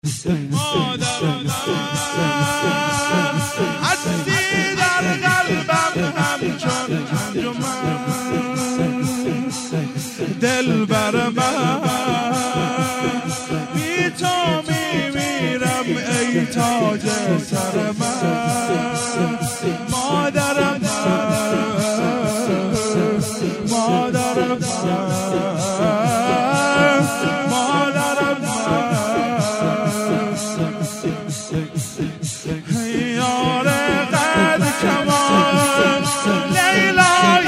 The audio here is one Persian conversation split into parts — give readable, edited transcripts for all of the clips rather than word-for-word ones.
مادرم هستی در قلبم همچون انجمن دلبر من بی تو میمیرم ای تاج سر من مادرم مادرم یار قد کمان لیلای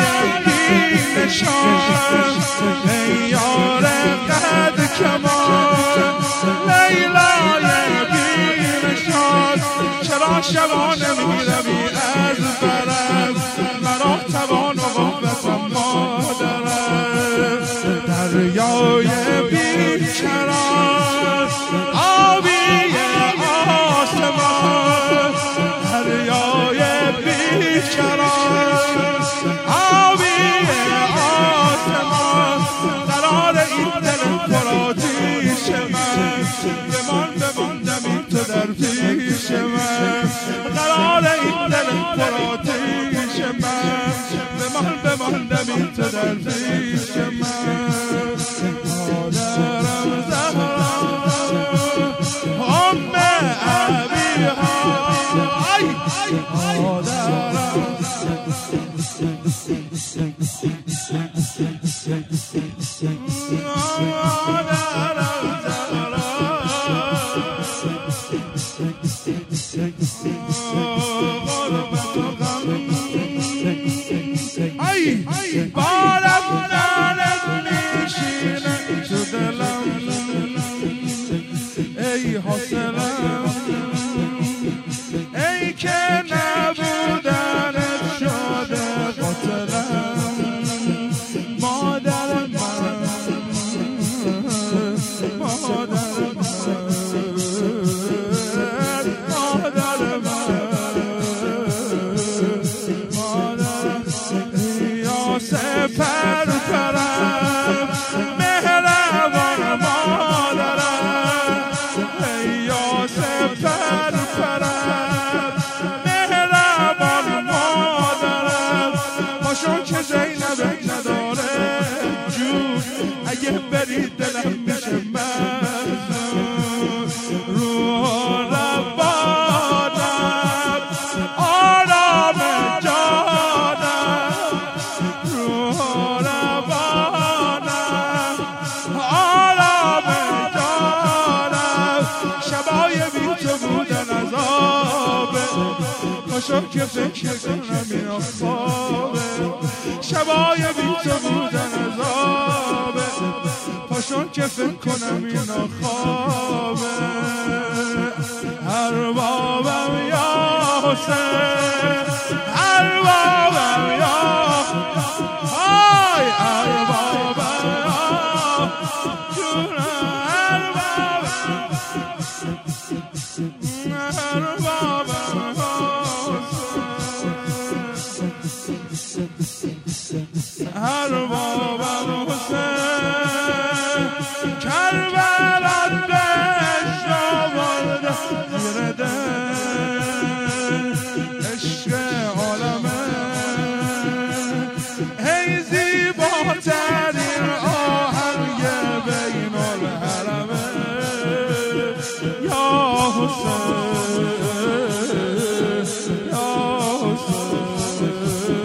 بینشان یار قد کمان لیلای بینشان چرا شبانه میروی از برم مرا توان و قوتم مادرم دریای بیکران آبی آسمان دریای بیکران آبی آسمان قرار این دل پرآتیش من بماندمی تو در پیش من قرار این دل پرآتیش من بماندمی تو در پیش من مادرم زهرا ام ابیها مادرم بارم دارد میشینه تو دلم ای حاصلم ای که نبودنت شده قاتلم مادرم مادرم مادرم یا سپر پرم مهربان مادرم یا سپر پرم مهربان مادرم پاشو که زینبت نداره جون اگه بری دلم میشه مزنون روح ربانم آرام جانم روح ربانم آرام جانم شبای بی تو بودن عذابه پاشو که فکر کنم اینا خوابه شبای بی تو بودن عذابه پاشو که فکر کنم اینا خوابه اربابم یا حسین اربابم یا های اربابم یا جون اربابم اربابم اربابم حسین کربلات بهشت آورده زیر دل عشق عالمه ای زیباترین آهنگ بین الحرمه یا حسین یا حسین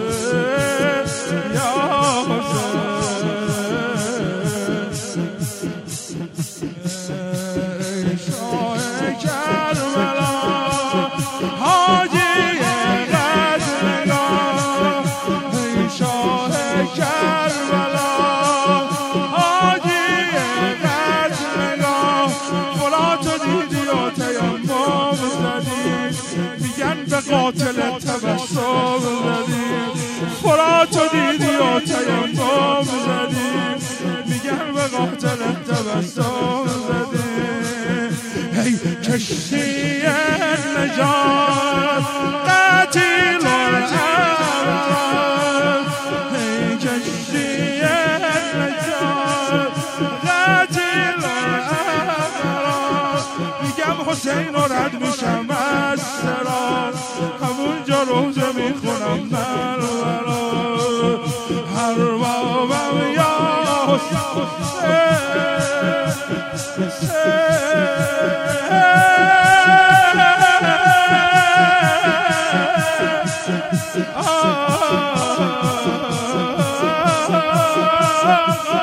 یا حسین شاه کربلا حاجی قدرگاه ای شاه کربلا حاجی قدرگاه فرات و دیدی و تیمم زدی میگن به قاتل تبسم زدی فرات و دیدی و تیمم زدی میگن به قاتل تبسم زدی ای کشتی نجات قتیل الابرار ای کشتی نجات قتیل الابرار میگم حسین رو رد میشم از سرا، همونجا روزه میخونم من هر بابم یا حسین